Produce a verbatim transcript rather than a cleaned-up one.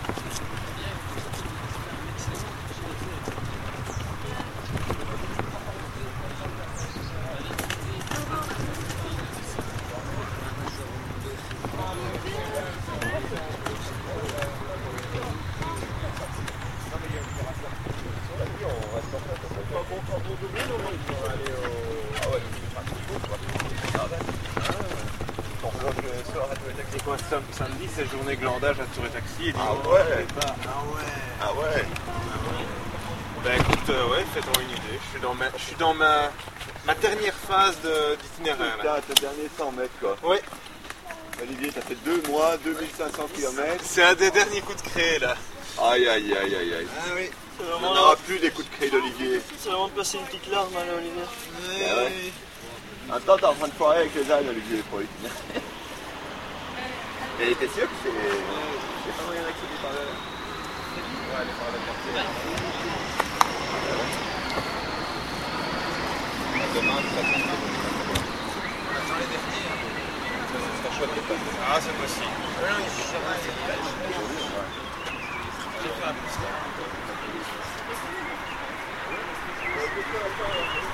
C'est quoi, samedi, c'est journée glandage à Tour et Taxi et ah ouais. Ah ouais. Ah ouais. Ben écoute, euh, ouais, fais-toi une idée. Je suis dans ma, je suis dans ma, ma dernière phase d'itinéraire. Putain, tes derniers cent mètres quoi. Oui. Olivier, t'as fait deux mois, deux mille cinq cents kilomètres. C'est un des derniers coups de craie là. Aïe aïe aïe aïe aïe. Ah oui. On n'en aura plus des coups de craie d'Olivier. C'est vraiment de passer une petite larme là, Olivier. Oui. Ah ouais. En même temps, t'es en train de foirer avec les ânes, Olivier, pour l'itinéraire. Et t'es sûr que c'est... Je sais pas moyen d'accéder par là. Ouais, aller par la quartier. Demain, de toute façon, attends les derniers. Ça sera chouette de passer. Ah, cette fois-ci. J'ai fait un peu ça.